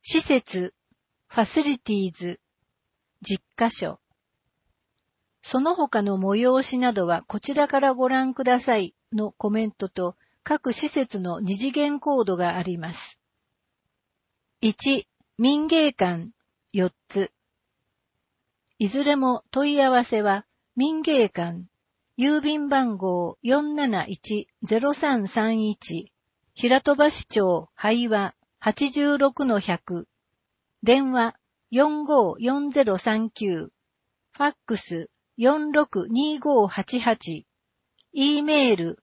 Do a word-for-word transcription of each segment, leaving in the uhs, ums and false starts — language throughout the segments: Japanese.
施設、ファシリティーズ、実箇所。その他の催しなどはこちらからご覧くださいのコメントと各施設の二次元コードがあります。いち、民芸館よっつ。いずれも問い合わせは民芸館、郵便番号 よんなないちゼロさんさんいち、平戸橋町灰和 はちじゅうろくのひゃく、電話 よんごーよんゼロさんきゅう、ファックス よんろくにごはちはち、E メール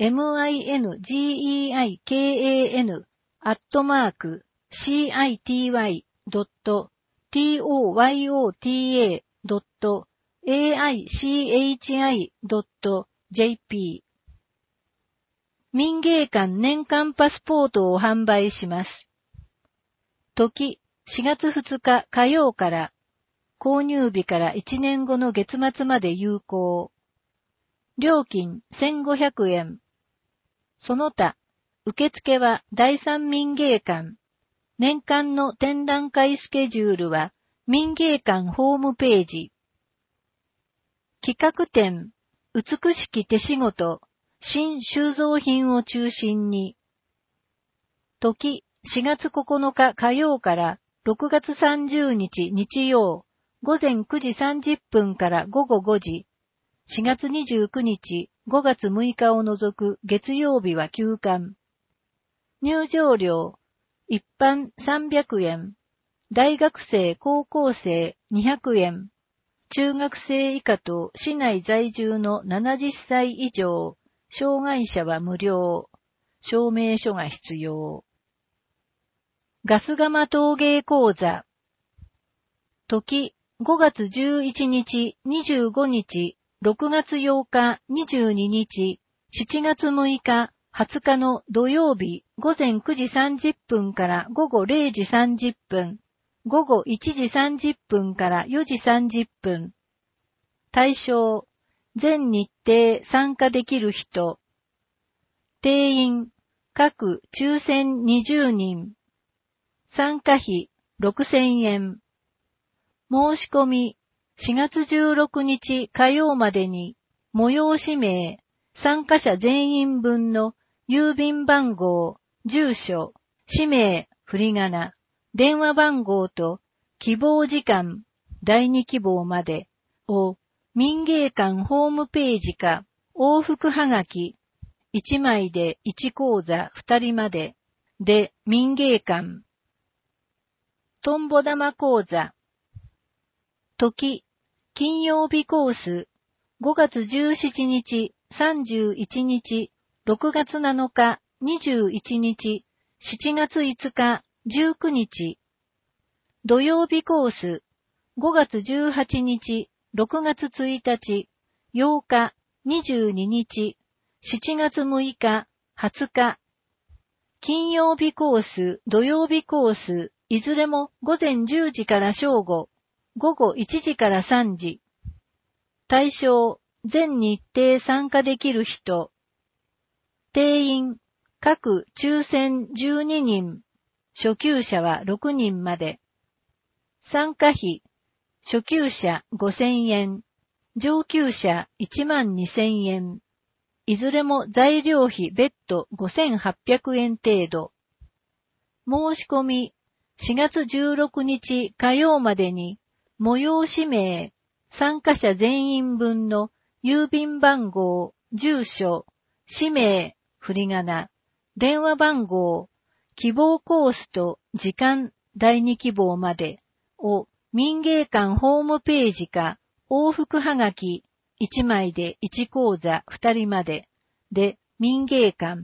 mingeikan アットマーク シーアイティーワイ ドット トヨタ ドット エーアイシーエイチアイ ドット ジェーピー。民芸館年間パスポートを販売します。時しがつふつか火曜から、購入日からいちねんごの月末まで有効。料金せんごひゃくえん。その他、受付は第三民芸館。年間の展覧会スケジュールは民芸館ホームページ。企画展、美しき手仕事、新収蔵品を中心に。時しがつここのか火曜からろくがつさんじゅうにち日曜、午前くじさんじゅっぷんから午後ごじ。しがつにじゅうくにち、ごがつむいかを除く月曜日は休館。入場料、一般さんびゃくえん、大学生高校生にひゃくえん、中学生以下と市内在住のななじゅっさい以上、障害者は無料、証明書が必要。ガス釜陶芸講座。時、ごがつじゅういちにち、にじゅうごにち、ろくがつようか、にじゅうににち、しちがつむいか、はつかの土曜日、午前くじさんじゅっぷんから午後れいじさんじゅっぷん、午後いちじさんじゅっぷんからよじさんじゅっぷん。対象、全日程参加できる人。定員、各抽選にじゅうにん。参加費ろくせんえん。申し込み、しがつじゅうろくにち火曜までに、催し名、参加者全員分の郵便番号、住所、氏名、振り仮名、電話番号と希望時間、だいに希望までを民芸館ホームページか往復はがきいちまいでいち講座ふたりまでで民芸館。トンボ玉講座。時、金曜日コース、ごがつじゅうしちにち、さんじゅういちにち、ろくがつなのか、にじゅういちにち、しちがついつか、じゅうくにち。土曜日コース、ごがつじゅうはちにち、ろくがつついたち、ようか、にじゅうににち、しちがつむいか、はつか。金曜日コース、土曜日コース、いずれもごぜんじゅうじから正午、ごごいちじからさんじ。対象、全日程参加できる人。定員、各抽選じゅうににん。初級者はろくにんまで。参加費、初級者ごせんえん、上級者いちまんにせんえん。いずれも材料費別途ごせんはっぴゃくえん程度。申し込み、しがつじゅうろくにち火曜までに、催し名、参加者全員分の郵便番号、住所、氏名、振り仮名、電話番号、希望コースと時間、だいに希望までを民芸館ホームページか往復はがきいちまいでいち講座ふたりまでで民芸館。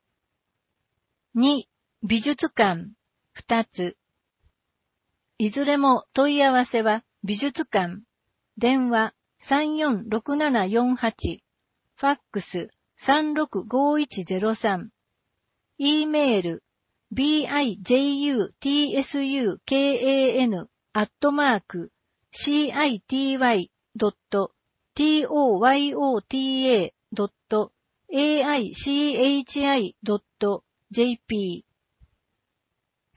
に、美術館ふたつ。いずれも問い合わせは美術館。電話さんよんろくななよんはち、ファックスさんろくごいちゼロさん、E メール bijutsukan アットマーク シーアイティーワイ ドット トヨタ ドット エーアイシーエイチアイ ドット ジェーピー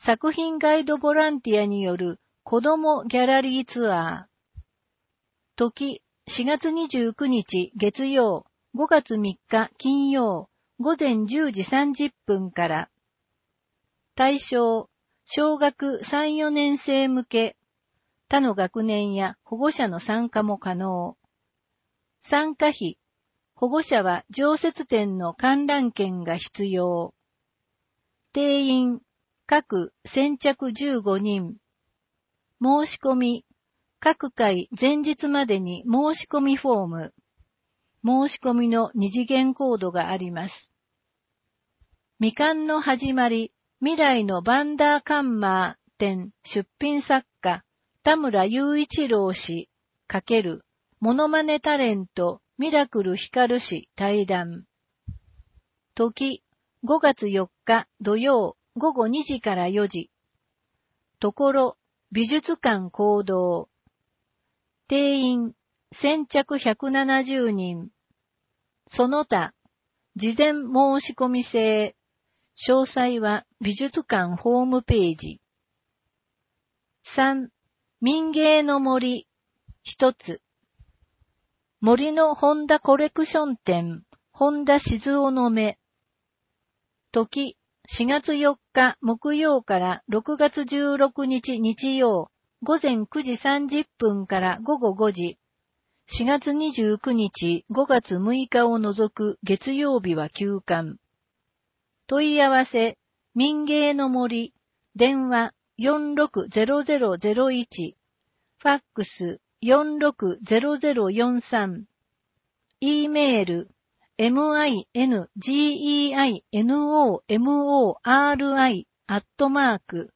作品ガイドボランティアによる子どもギャラリーツアー。時、しがつにじゅうくにち月曜、ごがつみっか金曜、午前じゅうじさんじゅっぷんから。対象、小学さん、よねん生向け。他の学年や保護者の参加も可能。参加費、保護者は常設展の観覧券が必要。定員、各先着じゅうごにん。申し込み、各回前日までに申し込みフォーム。申し込みの二次元コードがあります。未完の始まり、未来のバンダーカンマー展出品作家、田村雄一郎氏、×モノマネタレント、ミラクルヒカル氏対談。時、ごがつよっか土曜、ごごにじからよじ。ところ、美術館講堂。定員、先着ひゃくななじゅうにん。その他、事前申し込み制。詳細は美術館ホームページ。さん、民芸の森。一つ。森の本田コレクション展、本田静雄の目。時、しがつよっか木曜からろくがつじゅうろくにち日曜、午前くじさんじゅっぷんからごごごじ。しがつにじゅうくにちごがつむいかを除く月曜日は休館。問い合わせ、民芸の森、電話 よんろくゼロゼロゼロいち、ファックス よんろくゼロゼロよんさん、e メール、mingeinomori アットマーク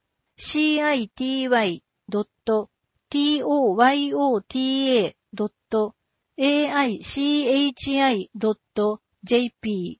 city.toyota.aichi.jp。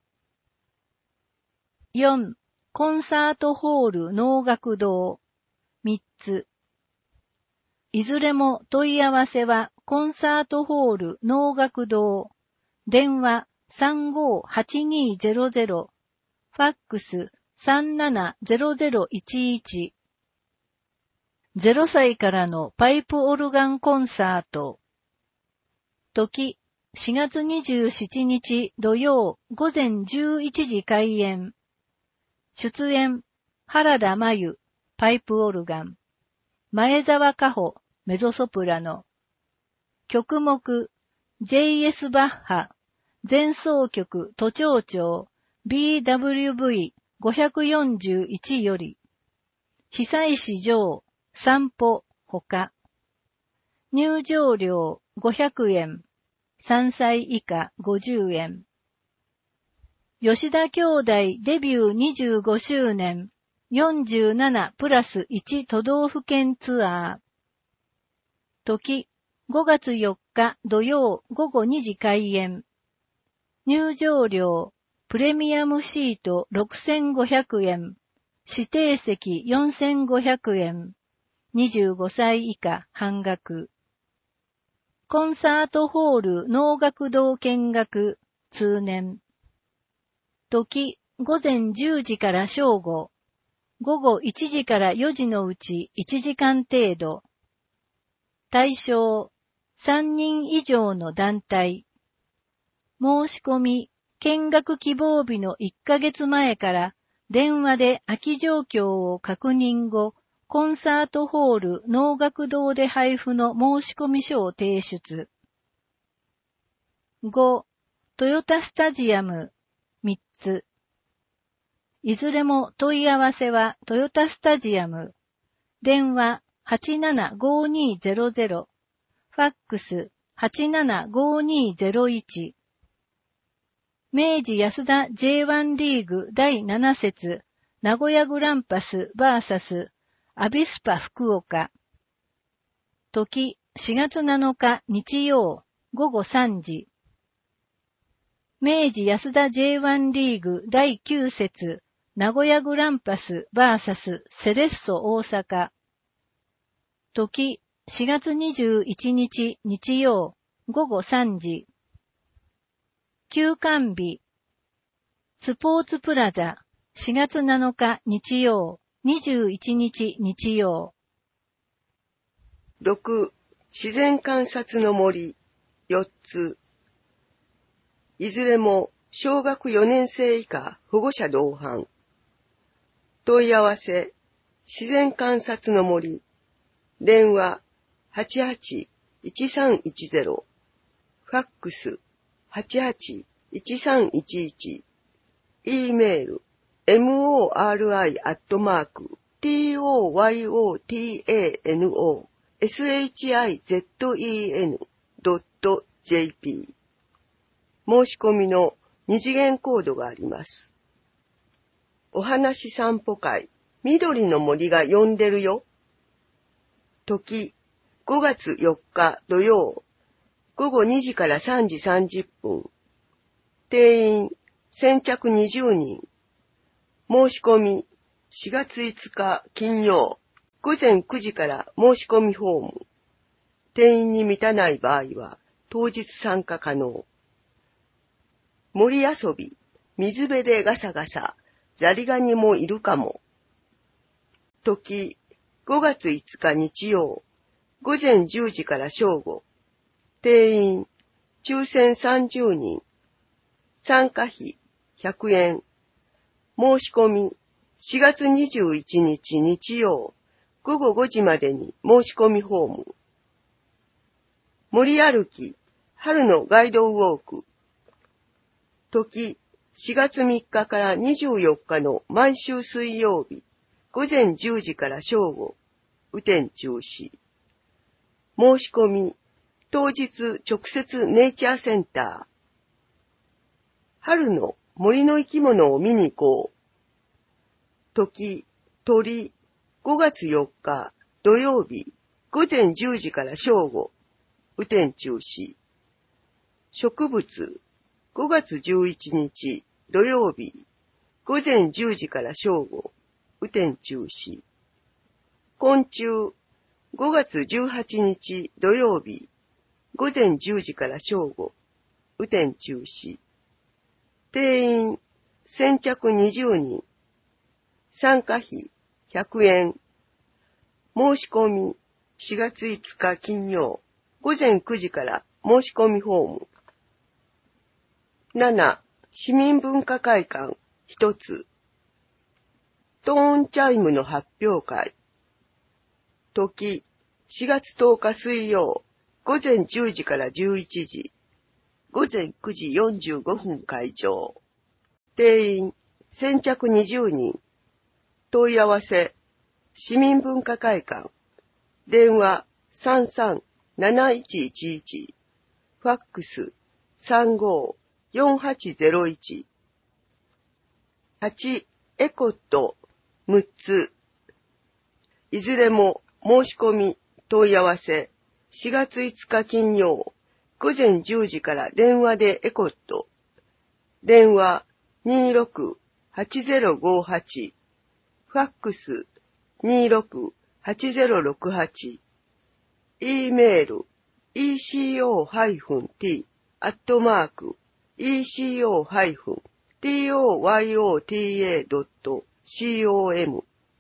よん、コンサートホール能楽堂。みっつ。いずれも問い合わせはコンサートホール能楽堂。電話 さんごーはちにーゼロゼロ、ファックス さんななゼロゼロいちいち。ゼロさいからのパイプオルガンコンサート。時、しがつにじゅうしちにち土曜午前じゅういちじ開演。出演、原田真由、パイプオルガン。前澤香穂、メゾソプラノ。曲目、ジェイエス バッハ、前奏曲都庁長 ビーダブリューブイごひゃくよんじゅういち より。久石譲、散歩、ほか。入場料ごひゃくえん。さんさい以下ごじゅうえん。吉田兄弟デビューにじゅうごしゅうねん、よんじゅうななプラスいち都道府県ツアー。時、ごがつよっか土曜ごごにじ開演。入場料、プレミアムシートろくせんごひゃくえん、指定席よんせんごひゃくえん、にじゅうごさい以下半額。コンサートホール能楽堂見学、通年。時、午前じゅうじから正午、午後いちじからよじのうちいちじかん程度。対象、さんにん以上の団体。申し込み、見学希望日のいっかげつまえから電話で空き状況を確認後、コンサートホール能楽堂で配布の申し込み書を提出。ご、トヨタスタジアム、みっつ。いずれも問い合わせはトヨタスタジアム。電話 はちななごにーゼロゼロ、ファックス はちななごにーゼロいち。明治安田 ジェイワン リーグだいなな節、名古屋グランパス ブイエス アビスパ福岡。時、しがつなのか日曜、ごごさんじ。明治安田 ジェイワン リーグだいきゅう節、名古屋グランパス ブイエス セレッソ大阪。時、しがつにじゅういちにち日曜、ごごさんじ。休館日。スポーツプラザ、しがつなのか日曜、 にじゅういちにち日曜。 ろく、自然観察の森よっつ。いずれも小学よねん生以下保護者同伴。問い合わせ、自然観察の森。電話 はちはちいちさんいちゼロ。ファックス はちはちいちさんいちいち。E メール モリ アットマーク トヨタノ ドット ジェーピー。申し込みの二次元コードがあります。お話散歩会、緑の森が呼んでるよ。時、ごがつよっか土曜、ごごにじからさんじさんじゅっぷん。定員、先着にじゅうにん。申し込み、しがついつか金曜、ごぜんくじから申し込みフォーム。定員に満たない場合は、当日参加可能。森遊び、水辺でガサガサ、ザリガニもいるかも。時、ごがついつか日曜、ごぜんじゅうじから正午。定員、抽選さんじゅうにん。参加費、ひゃくえん。申し込み、しがつにじゅういちにち日曜、ごごごじまでに申し込みフォーム。森歩き、春のガイドウォーク。時、しがつみっかからにじゅうよっかの毎週水曜日、ごぜんじゅうじから正午、雨天中止。申し込み、当日直接ネイチャーセンター。春の森の生き物を見に行こう。時、鳥、ごがつよっか土曜日、ごぜんじゅうじから正午、雨天中止。植物、ごがつじゅういちにち土曜日、ごぜんじゅうじから正午、雨天中止。昆虫、ごがつじゅうはちにち土曜日、ごぜんじゅうじから正午、雨天中止。定員、先着にじゅうにん。参加費、ひゃくえん。申し込み、しがついつか金曜、ごぜんくじから申し込みフォーム。なな、市民文化会館、ひとつ。トーンチャイムの発表会。時、しがつとおか水曜、ごぜんじゅうじからじゅういちじ。ごぜんくじよんじゅうごふん会場。定員、先着にじゅうにん。問い合わせ、市民文化会館。電話 さんさんなないちいちいち。ファックス さんごよんはちゼロいち。はち、エコットむっつ。いずれも申し込み、問い合わせ、しがついつか金曜、ごぜんじゅうじから電話でエコット。電話 にーろくはちゼロごはち。ファックス にーろくはちゼロろくはち。E メール イーシーオー ティー アットマーク イーシーオー トヨタ ドット コム。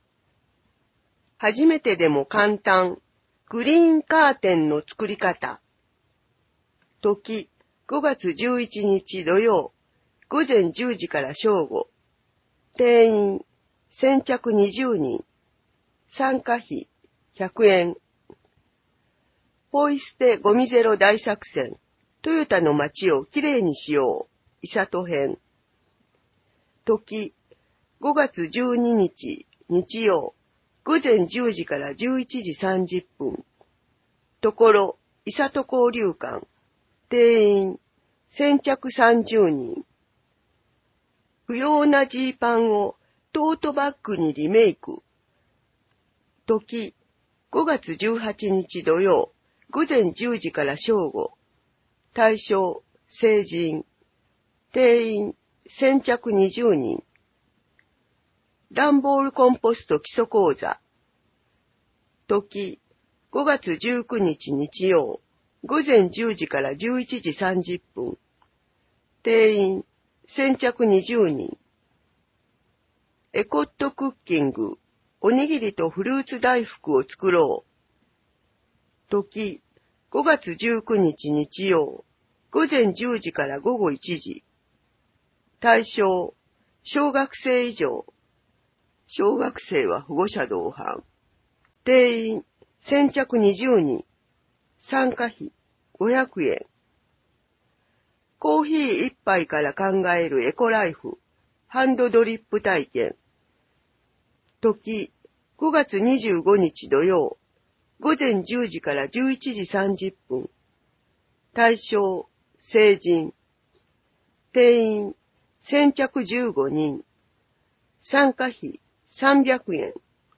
初めてでも簡単、グリーンカーテンの作り方。時、ごがつじゅういちにち土曜、ごぜんじゅうじから正午。定員、先着にじゅうにん。参加費、ひゃくえん。ポイ捨てゴミゼロ大作戦。トヨタの街をきれいにしよう。伊里編。時、ごがつじゅうににち日曜、ごぜんじゅうじからじゅういちじさんじゅっぷん。ところ、伊里交流館。定員、先着さんじゅうにん。不要なジーパンをトートバッグにリメイク。時、ごがつじゅうはちにち土曜、ごぜんじゅうじから正午。対象、成人。定員、先着にじゅうにん。段ボールコンポスト基礎講座。時、ごがつじゅうくにち日曜、ごぜんじゅうじからじゅういちじさんじゅっぷん。定員、先着にじゅうにん。エコットクッキング、 おにぎりとフルーツ大福を作ろう。時、ごがつじゅうくにち日曜、午前じゅうじから午後いちじ。対象、小学生以上。小学生は保護者同伴。定員、先着にじゅうにん。参加費、ごひゃくえん。コーヒー一杯から考えるエコライフ、ハンドドリップ体験。時、ごがつにじゅうごにち土曜、午前じゅうじからじゅういちじさんじゅっぷん。対象、成人。定員、先着じゅうごにん。参加費、さんびゃくえん。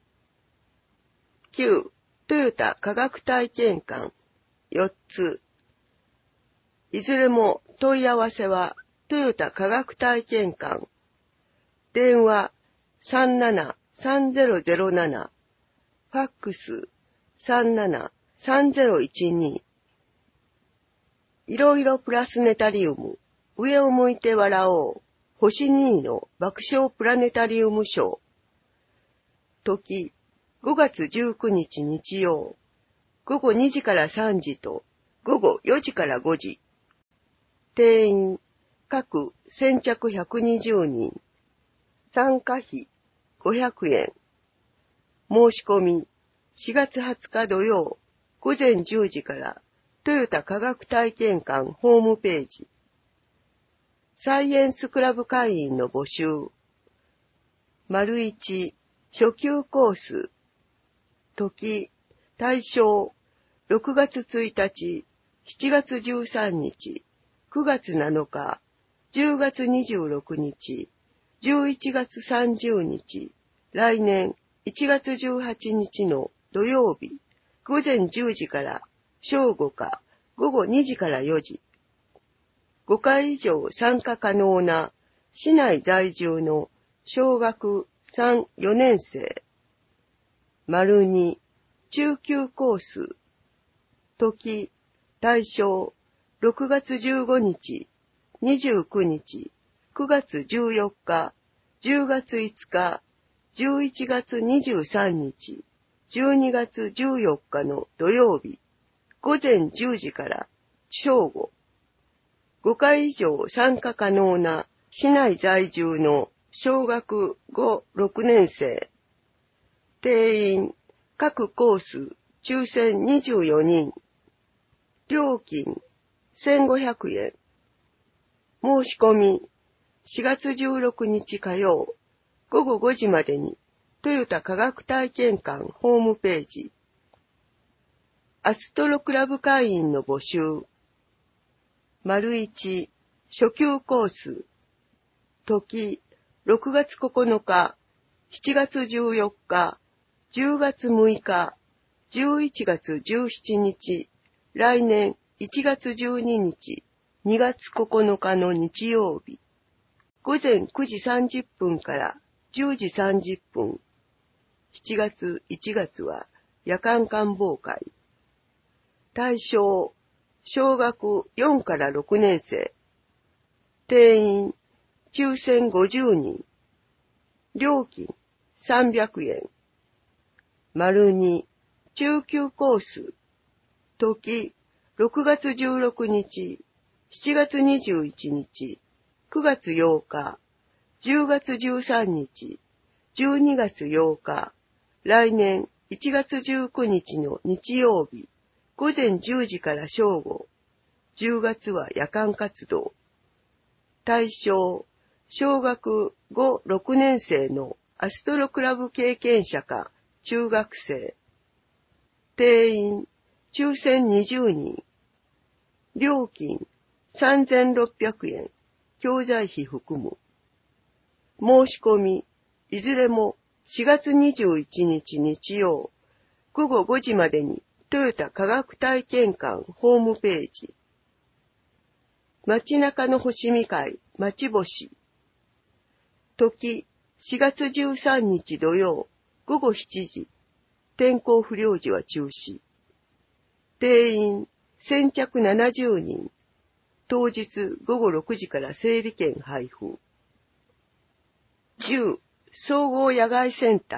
きゅう、トヨタ科学体験館、よっつ。いずれも問い合わせはトヨタ科学体験館。電話 さんななさんぜろぜろなな。ファックス さんななさんぜろいちに。いろいろプラスネタリウム、上を向いて笑おう。星にの爆笑プラネタリウムショー。時、ごがつじゅうくにち日曜、ごごにじからさんじとごごよじからごじ。定員、各先着ひゃくにじゅうにん。参加費、ごひゃくえん。申し込み、しがつはつか土曜、午前じゅうじからトヨタ科学体験館ホームページ。サイエンスクラブ会員の募集。丸一、初級コース。時、対象、ろくがつついたち、しちがつじゅうさんにち、くがつなのか、じゅうがつにじゅうろくにち、じゅういちがつさんじゅうにち、来年いちがつじゅうはちにちの土曜日、午前じゅうじから正午か午後にじからよじ。ごかい以上参加可能な市内在住の小学さん、よねん生。丸に、中級コース。時、対象、ろくがつじゅうごにち、にじゅうくにち、くがつじゅうよっか、じゅうがついつか、じゅういちがつにじゅうさんにち、じゅうにがつじゅうよっかの土曜日、午前じゅうじから正午。ごかい以上参加可能な市内在住の小学ご、ろくねん生。定員、各コース、抽選にじゅうよにん。料金、せんごひゃくえん。申し込み、しがつじゅうろくにち火曜、ごごごじまでに、トヨタ科学体験館ホームページ。アストロクラブ会員の募集。丸一、初級コース。時、ろくがつここのか、しちがつじゅうよっか、じゅうがつむいか、じゅういちがつじゅうしちにち、来年いちがつじゅうににち、にがつここのかの日曜日。午前くじさんじゅっぷんからじゅうじさんじゅっぷん。しちがつ、いちがつは夜間観望会。対象、小学よんからろくねん生。定員、抽選ごじゅうにん。料金、さんびゃくえん。丸に、中級コース。時、ろくがつじゅうろくにち、しちがつにじゅういちにち、くがつようか、じゅうがつじゅうさんにち、じゅうにがつようか、来年いちがつじゅうくにちの日曜日、午前じゅうじから正午。じゅうがつは夜間活動。対象、小学ご、ろくねん生のアストロクラブ経験者か中学生。定員、抽選にじゅうにん。料金、さんぜんろっぴゃくえん。教材費含む。申し込み、いずれもしがつにじゅういちにち日曜、ごごごじまでにトヨタ科学体験館ホームページ。街中の星見会、街星。時、しがつじゅうさんにち土曜、ごごしちじ。天候不良時は中止。定員、先着ななじゅうにん。当日ごごろくじから整理券配布。じゅう、総合野外センター、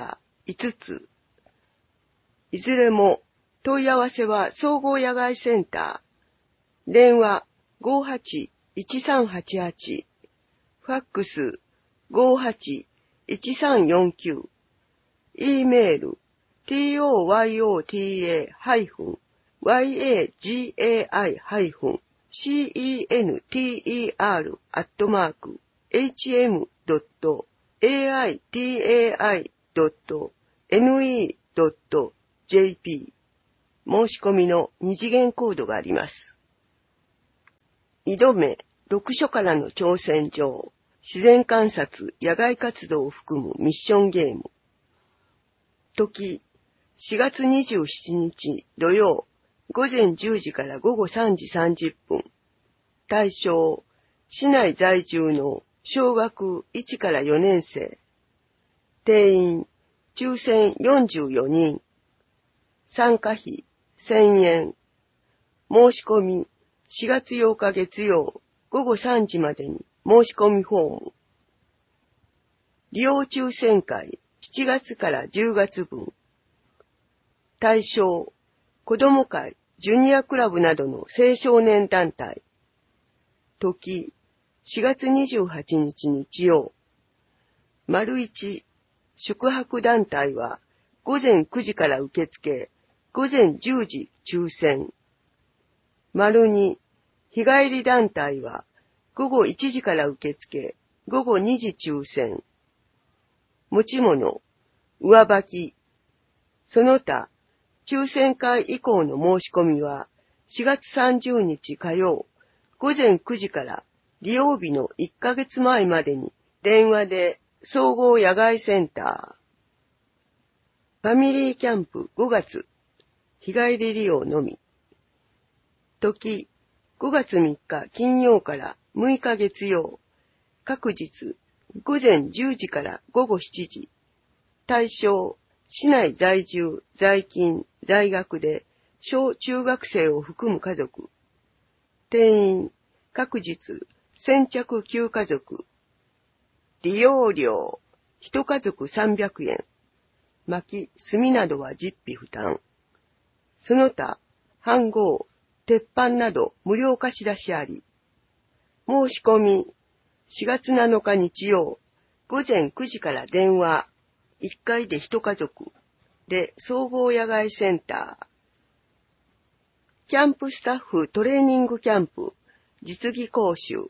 いつつ。いずれも問い合わせは総合野外センター。電話 ごーはちいちさんはちはち。ファックス ごーはちいちさんよんきゅう。E メール トヨタ ワイガイ センター アットマーク エイチエム ドット エーアイティーエーアイ ドット エヌイー ドット ジェーピー 申し込みの二次元コードがあります。挑めろく所からの挑戦状自然観察野外活動を含むミッションゲーム。時しがつにじゅうしちにち土曜ごぜんじゅうじからごごさんじさんじゅっぷん。対象市内在住の小学いちからよねん生。定員抽選よんじゅうよにん。参加費せんえん。申し込みしがつようか月曜ごごさんじまでに申し込みフォーム。利用抽選会しちがつからじゅうがつぶん。対象子ども会、ジュニアクラブなどの青少年団体。時しがつにじゅうはちにち日曜。丸一宿泊団体はごぜんくじから受付、ごぜんじゅうじ抽選。丸二日帰り団体はごごいちじから受付、ごごにじ抽選。持ち物、上履き。その他、抽選会以降の申し込みはしがつさんじゅうにち火曜ごぜんくじから利用日のいっかげつまえまでに電話で総合野外センター。ファミリーキャンプごがつ日帰り利用のみ。時ごがつみっか金曜からむいか月曜。各日ごぜんじゅうじからごごしちじ。対象市内在住、在勤、在学で小中学生を含む家族。定員各日先着きゅうかぞく。利用料一家族さんびゃくえん。薪、炭などは実費負担。その他、飯盒、鉄板など無料貸し出しあり。申し込みしがつなのか日曜ごぜんくじから電話いっかいで一家族で総合野外センター。キャンプスタッフトレーニングキャンプ実技講習。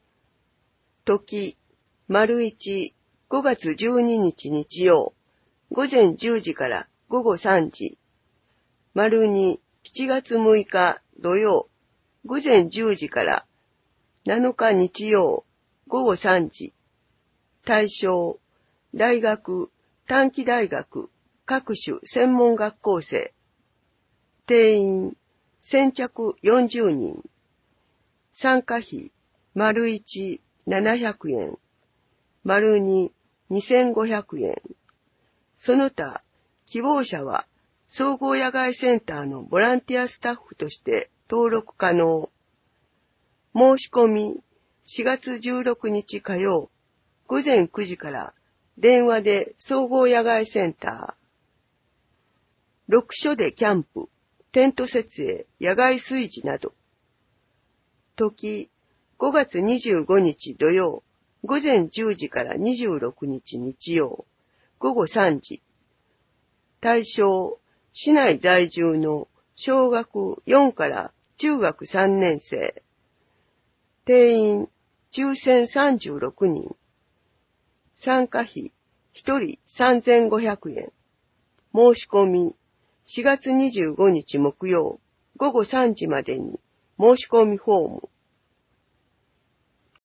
時丸一ごがつじゅうににち日曜ごぜんじゅうじからごごさんじ。丸二しちがつむいか土曜ごぜんじゅうじからなのか日曜ごごさんじ。対象大学短期大学各種専門学校生。定員先着よんじゅうにん。参加費丸一ななひゃくえん。丸二にせんごひゃくえん。その他希望者は総合野外センターのボランティアスタッフとして登録可能。申し込みしがつじゅうろくにち火曜ごぜんくじから電話で総合野外センター。ろく所でキャンプ、テント設営、野外炊事など。時ごがつにじゅうごにち土曜ごぜんじゅうじからにじゅうろくにち日曜ごごさんじ。対象市内在住の小学よんから中学さんねん生。定員抽選さんじゅうろくにん。参加費ひとりさんぜんごひゃくえん。申し込みしがつにじゅうごにち木曜ごごさんじまでに申し込みフォーム。